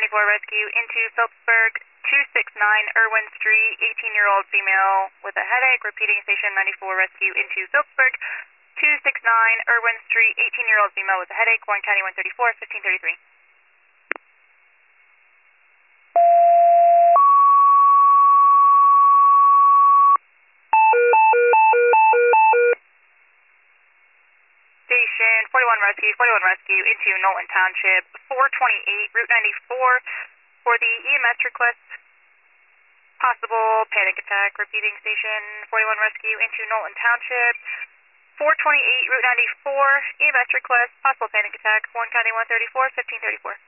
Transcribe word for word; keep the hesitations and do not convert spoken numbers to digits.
ninety-four rescue into Phillipsburg, two six nine Irwin Street, eighteen-year-old female with a headache. Repeating, station ninety-four rescue into Phillipsburg, two six nine Irwin Street, eighteen-year-old female with a headache. Warren County one thirty-four, fifteen thirty-three. Station forty-one rescue, forty-one rescue into Knowlton Township, four twenty-eight Route ninety-four for the E M S request. Possible panic attack. Repeating, station forty-one rescue into Knowlton Township, four twenty-eight Route ninety-four, E M S request, possible panic attack. Warren County one thirty-four, fifteen thirty-four.